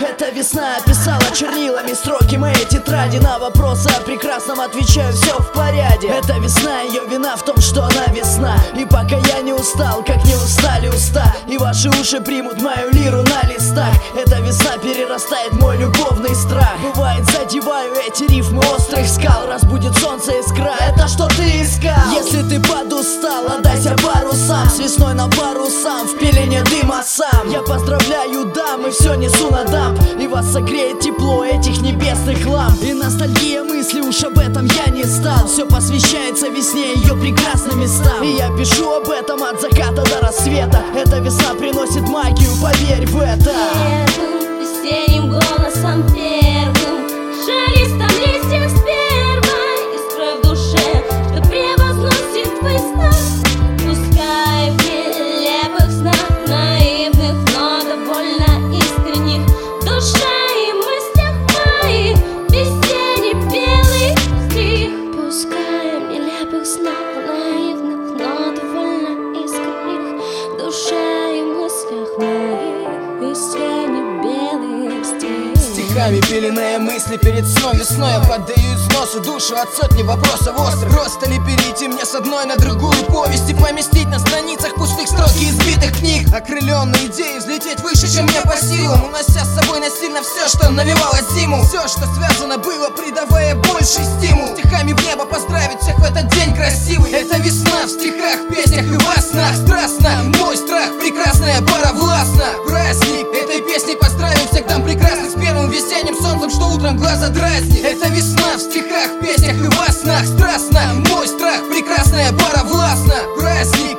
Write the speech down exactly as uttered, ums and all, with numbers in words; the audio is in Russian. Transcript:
Эта весна писала чернилами строки моей тетради. На вопросы о прекрасном отвечаю: все в порядке. Эта весна, ее вина в том, что она весна. И пока я не устал, как не устали уста, и ваши уши примут мою лиру на листах, эта весна перерастает мой любовный страх. Бывает, задеваю эти рифмы острых скал. Разбудит солнце искра, это что ты искал? Если ты подустал, отдайся парусам, с весной на парусам, в пелене дыма сам. Я поздравляю дам и все несу на дамп, и вас согреет тепло этих небесных ламп. И ностальгия мысли, уж об этом я не стал. Все посвящается весне, ее прекрасным местам. И я пишу об этом от заката до рассвета. Эта весна приносит магию, поверь в это. Первым весенним голосом, первым шелестом листьев сперва, искрой в душе, что превозносит весна. Пускай в нелепых снах, наивных, но довольно искренних, в душе и мыслях моих весенний белый стих. Пускай в нелепых снах, наивных, но довольно искренних, в душе и мыслях моих весенний белый стих. Стихами пеленая мысли перед сном весной. Я поддаю износу душу от сотни вопросов острых. Просто ли перейти мне с одной на другую повесть и поместить на страницах пустых строки избитых книг? Окрыленной идеей взлететь выше, чем мне по силам, унося с собой насильно все, что навевало зиму. Все, что связано было, придавая больший стимул. Стихами в небо поздравить всех в этот день красивый. Это весна в стихах, в песнях и во снах. Страстно, мой страх, прекрасная пара властна. Праздник этой песней поздравим всех дам прекрасных с первым весенним солнцем, что утром глаза дразнит. Это весна в стихах, в песнях и во снах. Страстно, мой страх, прекрасная пара властна. Праздник